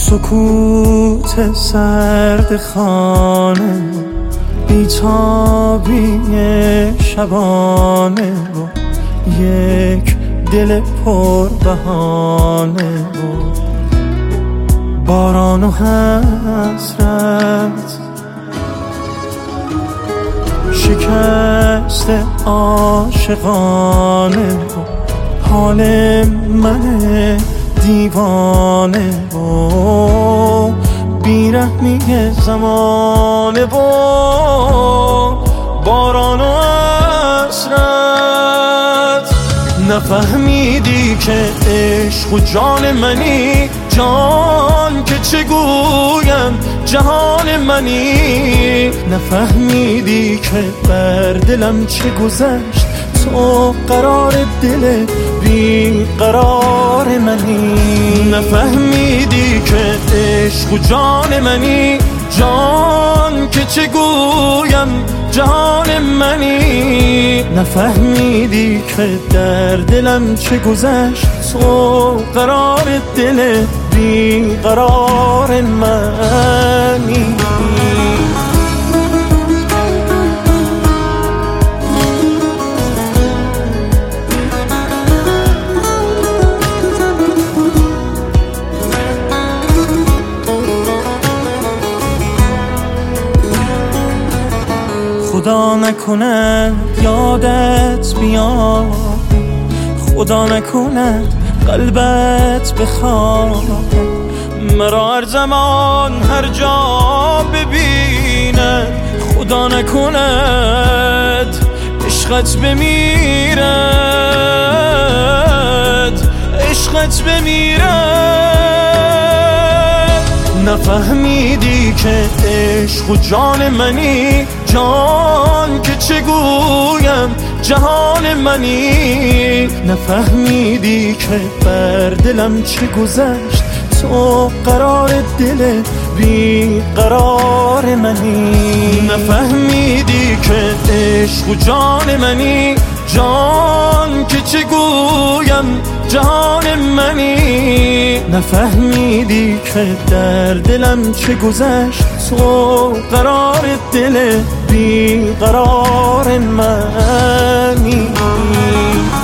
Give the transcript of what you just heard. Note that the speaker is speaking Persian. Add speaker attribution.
Speaker 1: سکوت سرد خانه، بیتابی شبانه و یک دل پر بهانه و باران و حسرت، شکست عاشقانه و حال من دیوانه و بیرحمی زمانه و باران و حسرت. نفهمیدی که عشق و جان منی، جان که چه گویم جهان منی. نفهمیدی که بر دلم چه گذشت، تو قرار دل بیقرار منی. نفهمیدی که عشق و جان منی، جان که چه گویم جهان منی. نفهمیدی که در دلم چه گذشت، تو قرار دل بیقرار منی. خدا نکند یادت بیاد، خدا نکند قلبت بخواد، مرا هر زمان هر جا ببیند. خدا نکند عشقت بمیرد، عشقت بمیرد. نفهمیدی که عشق و جان منی، جان که چه گویم جهان منی. نفهمیدی که بر دلم چه گذشت، تو قرار دل بیقرار منی. نفهمیدی که عشق و جان منی، جان که چه گویم جهان منی. نفهمیدی که در دلم چه گذشت، تو قرار دل بیقرار منی.